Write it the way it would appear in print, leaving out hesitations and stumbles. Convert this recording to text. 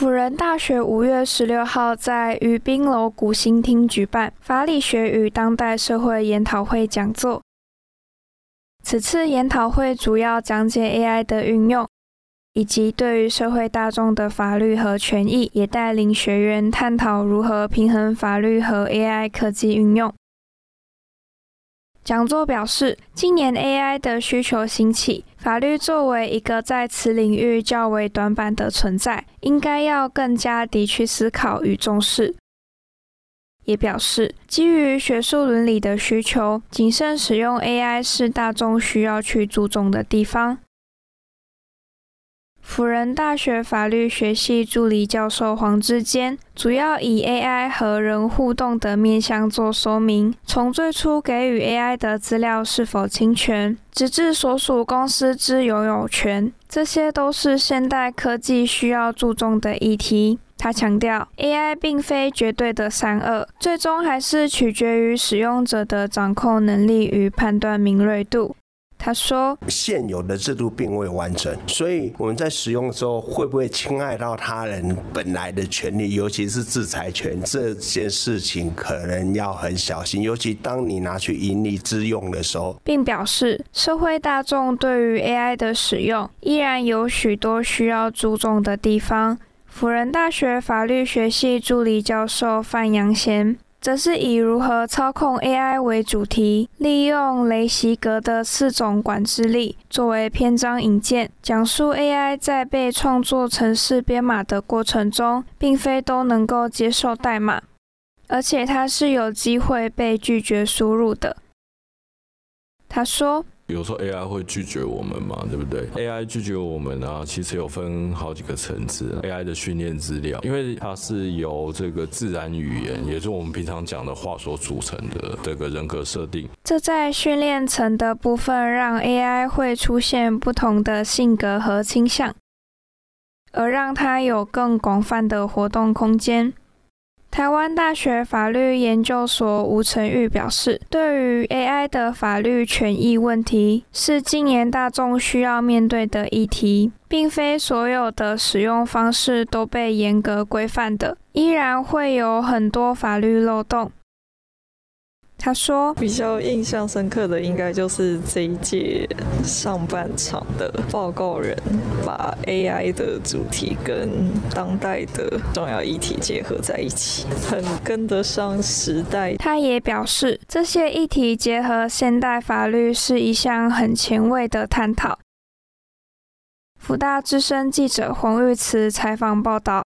辅仁大学5月16号在于宾楼古新厅举办法理学与当代社会研讨会讲座。此次研讨会主要讲解 AI 的运用，以及对于社会大众的法律和权益，也带领学员探讨如何平衡法律和 AI 科技运用。讲座表示，近年 AI 的需求兴起，法律作为一个在此领域较为短板的存在，应该要更加地去思考与重视。也表示，基于学术伦理的需求，谨慎使用 AI 是大众需要去注重的地方。辅仁大学法律学系助理教授黄志坚主要以 AI 和人互动的面向做说明，从最初给予 AI 的资料是否侵权，直至所属公司之拥有权，这些都是现代科技需要注重的议题。他强调 ，AI 并非绝对的善恶，最终还是取决于使用者的掌控能力与判断敏锐度。他说， 现有的制度并未完整，所以我们在使用的时候会不会侵害到他人本来的权利，尤其是制裁权这件事情可能要很小心，尤其当你拿去盈利之用的时候。 并表示社会大众对于 AI 的使用依然有许多需要注重的地方。辅仁大学法律学系助理教授范阳贤则是以如何操控 AI 为主题，利用雷席格的4种管制力作为篇章引荐，讲述 AI 在被创作程式编码的过程中，并非都能够接受代码，而且它是有机会被拒绝输入的。他说， 有时候 AI 会拒绝我们嘛，对不对？ AI 拒绝我们啊，其实有分好几个层次。AI 的训练资料，因为它是由这个自然语言，也就是我们平常讲的话所组成的这个人格设定。 这在训练层的部分，让 AI 会出现不同的性格和倾向，而让它有更广泛的活动空间。台湾大学法律研究所吴成玉表示，对于 AI 的法律权益问题，是近年大众需要面对的议题，并非所有的使用方式都被严格规范的，依然会有很多法律漏洞。他说， 比较印象深刻的应该就是这一届上半场的报告人把 AI 的主题跟当代的重要议题结合在一起，很跟得上时代。 他也表示，这些议题结合现代法律是一项很前卫的探讨。辅大资深记者黄玉慈采访报道。